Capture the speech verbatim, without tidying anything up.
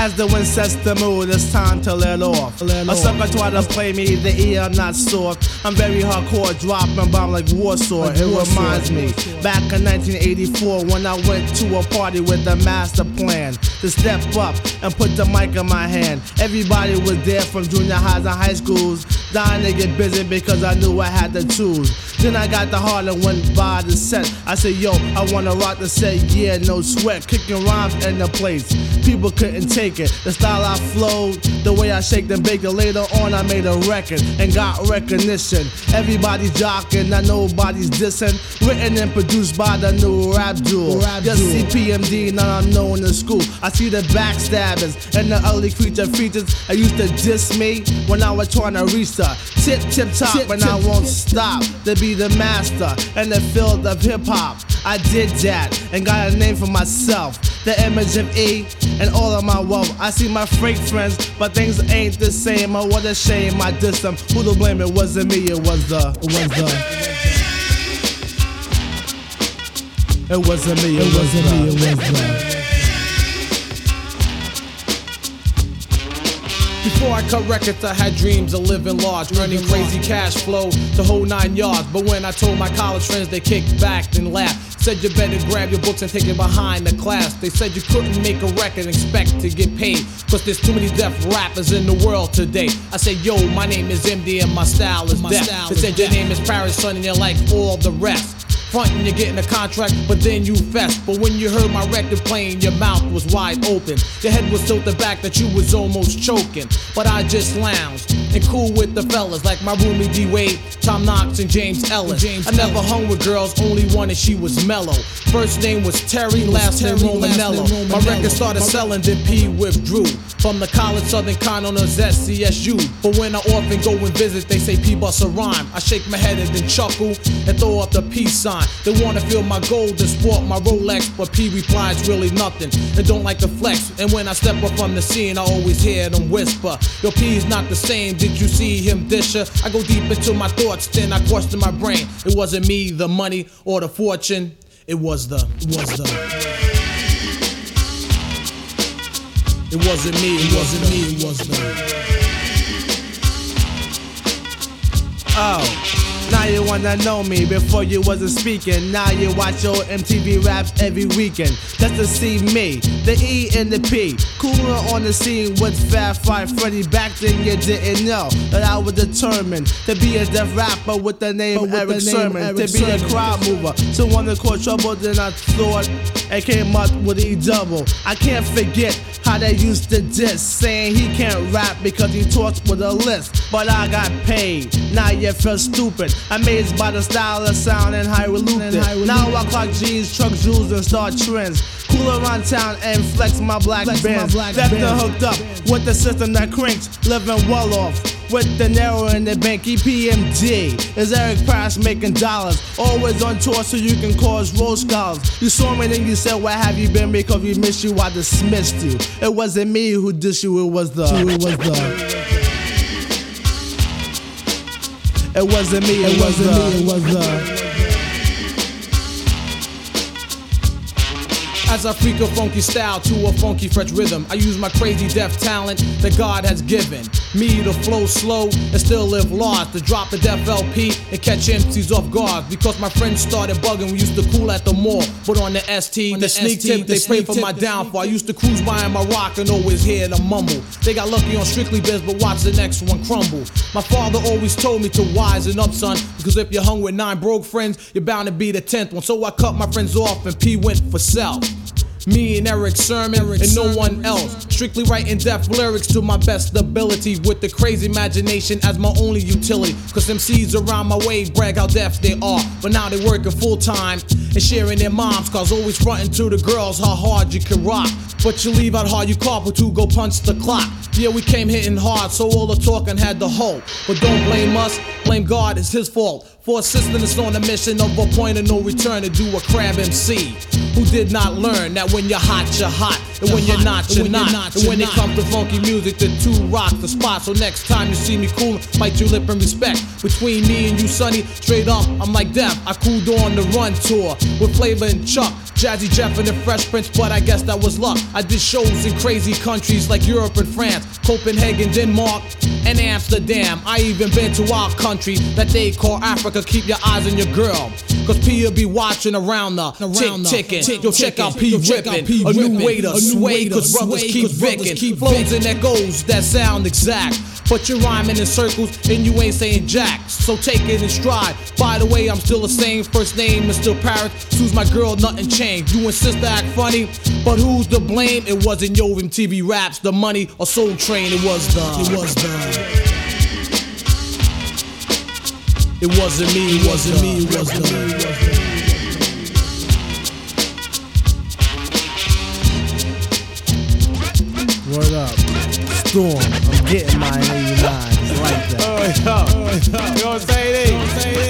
As the wind sets the mood, it's time to let off. Let a off. sucker try to play me, the ear I'm not soft. I'm very hardcore, dropping bomb like Warsaw. Like It Warsaw. reminds me back in nineteen eighty-four when I went to a party with a master plan to step up and put the mic in my hand. Everybody was there from junior highs and high schools, dying to get busy because I knew I had the tools. Then I got the heart and went by the set. I said, yo, I wanna rock the set, yeah, no sweat. Kicking rhymes in the place, people couldn't take it. The style I flowed, the way I shake and bake it. Later on I made a record and got recognition. Everybody's jocking, not nobody's dissing. Written and produced by the new rap duo. Rap Just duo. see P M D, now I'm known in school. I see the backstabbers and the ugly creature features. I used to diss me when I was trying to reach the tip, tip top, Tip, and tip, I won't tip. stop to be the master in the field of hip hop. I did that and got a name for myself. The image of E and all of my wealth. I see my fake friends, but things ain't the same. Oh, what a shame I dissed them. Who to blame? It wasn't me, it was the. It was the. It wasn't me, it, It wasn't was me. the. It was the. Before I cut records, I had dreams of living large, earning crazy cash flow, the whole nine yards. But when I told my college friends, they kicked back and laughed. Said you better grab your books and take it behind the class. They said you couldn't make a record and expect to get paid, cause there's too many deaf rappers in the world today. I said, yo, my name is M D and my style is My deaf. style They is said your deaf. name is Paris, son, and you're like all the rest. Frontin', you're getting a contract, but then you fest. But when you heard my record playing, your mouth was wide open. Your head was tilted back that you was almost choking. But I just lounged and cool with the fellas like my roomie D Wade, Tom Knox, and James Ellis. James I never hung with girls, only one and she was mellow. First name was Terry, last name Terry, last Romanello. name My Romanello. record started My- selling, then P withdrew from the college Southern Con on as S C S U. But when I often go and visit, they say P bust a rhyme. I shake my head and then chuckle and throw up the peace sign. They wanna feel my gold and sport my Rolex, but P replies really nothing and don't like to flex. And when I step up on the scene, I always hear them whisper, yo, P's not the same, did you see him dish her? I go deep into my thoughts, then I question my brain. It wasn't me, the money, or the fortune. It was the, it was the. It wasn't me, it wasn't me, it was the. Oh, now you wanna know me before you wasn't speaking. Now you watch your M T V raps every weekend just to see me, the E and the P, cooling on the scene with Fat Five Freddy. Back then you didn't know that I was determined to be a deaf rapper with the name But with Eric the name Sermon, Eric to be a Sermon. crowd mover. Someone that caught trouble, then I thought and came up with E double. I can't forget how they used to diss, saying he can't rap because he talks with a list. But I got paid, now you feel stupid. Amazed by the style of sound and how we looped And how we it. Now looped I clock G's, truck jewels, and start trends. Cool around town and flex my black Flex my bands. black Left bands. the hooked up with the system that cranks, living well off. With the narrow in the bank, E P M D is Eric Price making dollars. Always on tour so you can cause roll scholars. You saw me and you said, where have you been? Because we missed you, I dismissed you. It wasn't me who dissed you, it was the. It was the. It wasn't me, it, It was wasn't the. me. It was the. As I freak a funky style to a funky fresh rhythm, I use my crazy deaf talent that God has given me to flow slow and still live large, to drop a deaf L P and catch M Cs off guard. Because my friends started bugging, we used to cool at the mall, but on the S T, On the the sneak S T, tip, the they pray sneak for tip, my the downfall. I used to cruise by in my rock and always hear them mumble. They got lucky on Strictly Biz, but watch the next one crumble. My father always told me to wisen up, son, because if you hung with nine broke friends, you're bound to be the tenth one. So I cut my friends off and P went for self. Me and Eric Sermon Eric and no Sermon. one else. Strictly writing deaf lyrics to my best ability, with the crazy imagination as my only utility. Cause M Cs around my way brag how deaf they are, but now they working full time and sharing their moms cars. Always fronting to the girls how hard you can rock, but you leave out hard you carpool to go punch the clock. Yeah, we came hitting hard, so all the talking had the hope. But don't blame us, blame God, it's his fault for assisting us on a mission of a point of no return to do a crab M C who did not learn that when you're hot, you're hot, and when you're not, you're not. And when it comes to funky music, the two rock the spot. So next time you see me cool, bite your lip in respect. Between me and you, sonny, straight up, I'm like death. I cooled on the run tour with Flavor and Chuck. Jazzy Jeff and the Fresh Prince, but I guess that was luck. I did shows in crazy countries like Europe and France, Copenhagen, Denmark, and Amsterdam. I even been to our country that they call Africa. Keep your eyes on your girl, cause P'll be watching around the tick ticking. Yo, check out P ripping, a new way to sway, cause brothers keep vicking. Flows and echoes that sound exact, but you're rhyming in circles and you ain't saying jack. So take it in stride. By the way, I'm still the same. First name is still Paris. Sue's my girl, nothing changed. You insist to act funny, but who's to blame? It wasn't Yo M T V Raps, the money, or Soul Train. It was the. It was the. It wasn't me. It wasn't me. It was the. Word up. Storm, I'm getting mine eighty-nine. It's like that. Oh, yo. You know what I'm saying?